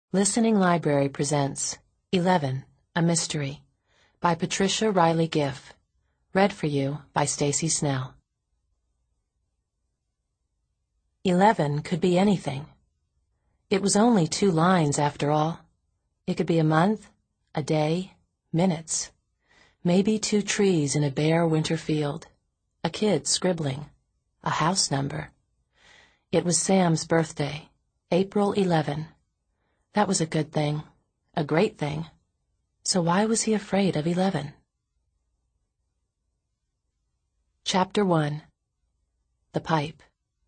Listening Library presents 11, A Mystery by Patricia Riley Giff. Read for you by Stacy Snell. 11 could be anything. It was only 2 lines after all. It could be a month, a day, minutes. Maybe 2 trees in a bare winter field. A kid scribbling. A house number. It was Sam's birthday, April 11. That was a good thing, a great thing. So why was he afraid of 11? Chapter 1. The Pipe.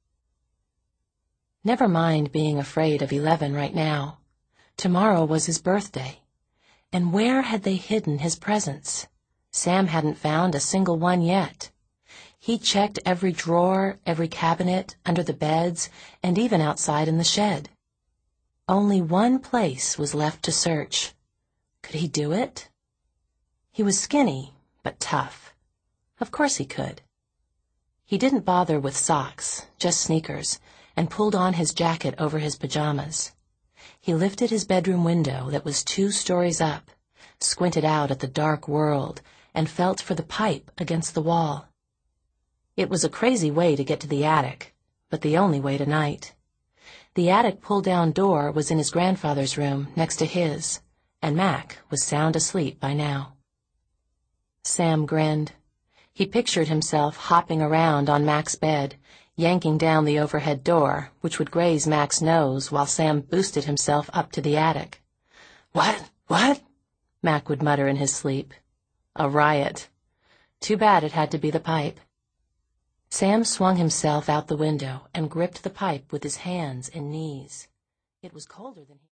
Never mind being afraid of 11 right now. Tomorrow was his birthday. And where had they hidden his presents? Sam hadn't found a single one yet. He checked every drawer, every cabinet, under the beds, and even outside in the shed. Only one place was left to search. Could he do it? He was skinny, but tough. Of course he could. He didn't bother with socks, just sneakers, and pulled on his jacket over his pajamas. He lifted his bedroom window that was 2 stories up, squinted out at the dark world, and felt for the pipe against the wall. It was a crazy way to get to the attic, but the only way tonight. The attic pull-down door was in his grandfather's room next to his, and Mac was sound asleep by now. Sam grinned. He pictured himself hopping around on Mac's bed, yanking down the overhead door, which would graze Mac's nose while Sam boosted himself up to the attic. What? Mac would mutter in his sleep. A riot. Too bad it had to be the pipe. Sam swung himself out the window and gripped the pipe with his hands and knees. It was colder than he